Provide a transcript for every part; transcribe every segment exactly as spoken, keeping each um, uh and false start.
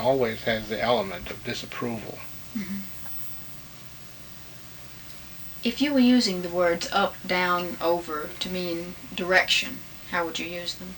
always has the element of disapproval. Mm-hmm. If you were using the words up, down, over to mean direction, how would you use them?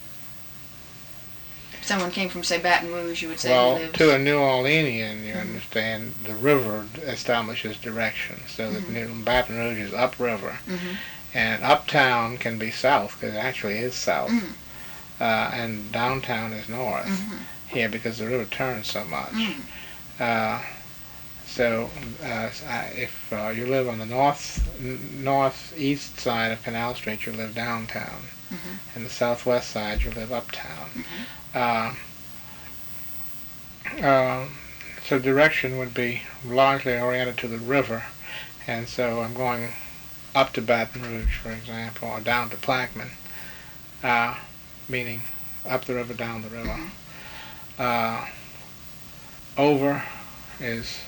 If someone came from, say, Baton Rouge, you would say well, he lives... to a New Orleanian, you mm-hmm. understand, the river establishes direction. So that mm-hmm. Baton Rouge is upriver. Mm-hmm. And uptown can be south, because it actually is south. Mm-hmm. Uh, and downtown is north mm-hmm. here, because the river turns so much. Mm-hmm. Uh, so uh, if uh, you live on the north n- northeast side of Canal Street, you live downtown. Mm-hmm. And the southwest side, you live uptown. Mm-hmm. Uh, uh, so direction would be largely oriented to the river. And so I'm going up to Baton Rouge, for example, or down to Plaquemine, uh, meaning up the river, down the river. Mm-hmm. Uh, over is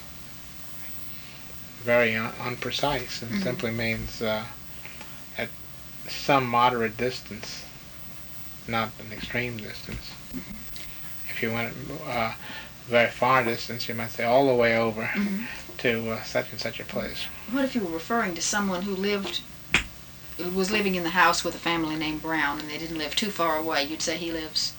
very un- unprecise and mm-hmm. simply means uh, at some moderate distance, not an extreme distance. Mm-hmm. If you went uh, very far distance, you might say all the way over mm-hmm. to uh, such and such a place. What if you were referring to someone who lived, was living in the house with a family named Brown, and they didn't live too far away? You'd say he lives...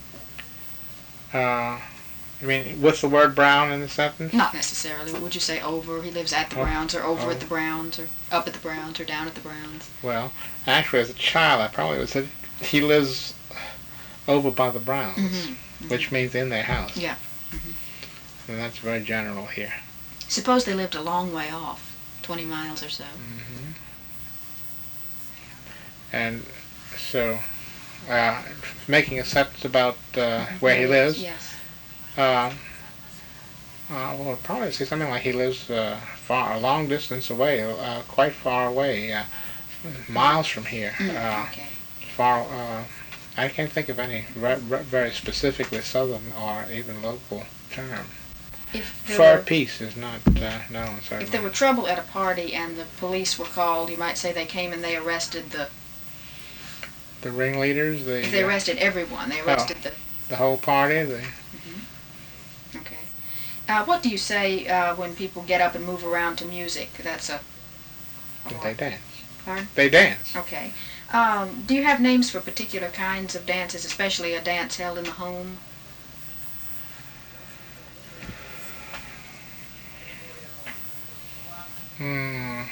Uh, I mean, with the word Brown in the sentence? Not necessarily. Would you say over, he lives at the oh, Browns, or over oh. at the Browns, or up at the Browns, or down at the Browns? Well, actually, as a child, I probably would say he lives over by the Browns, mm-hmm. Mm-hmm. which means in their house. Yeah. Mm-hmm. And that's very general here. Suppose they lived a long way off, twenty miles or so. Mm-hmm. And so, uh, making a sentence about uh, where he lives. Yes. Uh, uh, well, I'd probably say something like he lives uh, far, a long distance away, uh, quite far away, uh, miles from here. Mm, uh, okay. Far. Uh, I can't think of any re- re- very specifically southern or even local term. If Far were, Peace is not uh, known. Certainly. If there were trouble at a party and the police were called, you might say they came and they arrested the... The ringleaders? The, if they arrested everyone. They arrested oh, the... The whole party? The, mm-hmm. Okay. Uh, what do you say uh, when people get up and move around to music? That's a... a they dance. Pardon? They dance. Okay. Um, do you have names for particular kinds of dances, especially a dance held in the home? Hmm.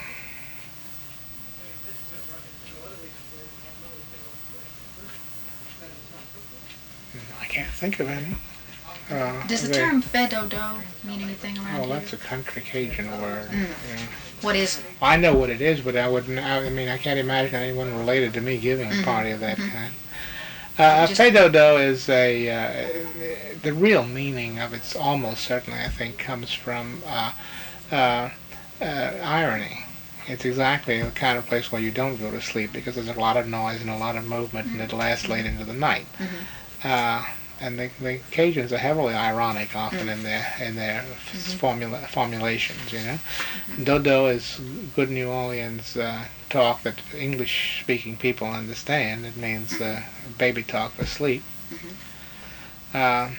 I can't think of any. Uh, Does the they, term fais-do-do mean anything around Oh, here? that's a country Cajun word. Mm. Yeah. What is it? I know what it is, but I wouldn't. I mean, I can't imagine anyone related to me giving mm-hmm. a party of that mm-hmm. kind. Uh, a fais-do-do is a uh, the real meaning of it's almost certainly I think comes from uh, uh, uh, irony. It's exactly the kind of place where you don't go to sleep because there's a lot of noise and a lot of movement, mm-hmm. and it lasts late into the night. Mm-hmm. Uh, and the, the Cajuns are heavily ironic often mm-hmm. in their in their mm-hmm. formula formulations. You know, mm-hmm. dodo is good New Orleans uh, talk that English-speaking people understand. It means uh, baby talk for sleep. Mm-hmm. Uh,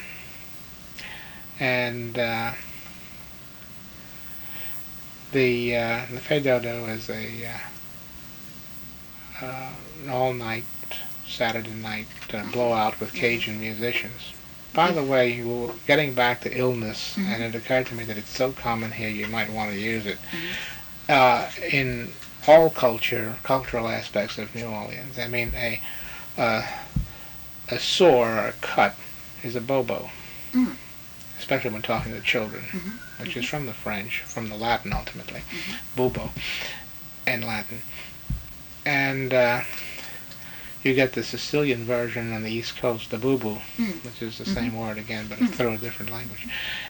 and uh, the uh, the fais-do-do is a uh, uh, an all-night Saturday night uh, blowout with Cajun musicians. By the way, you were getting back to illness, mm-hmm. and it occurred to me that it's so common here you might want to use it. Mm-hmm. Uh, in all culture, cultural aspects of New Orleans, I mean, a uh, a sore or a cut is a bobo, mm-hmm. especially when talking to children, mm-hmm. which mm-hmm. is from the French, from the Latin ultimately, mm-hmm. bubo, and Latin. And uh, you get the Sicilian version on the East Coast, the boo-boo, mm. which is the mm-hmm. same word again, but mm. through a different language.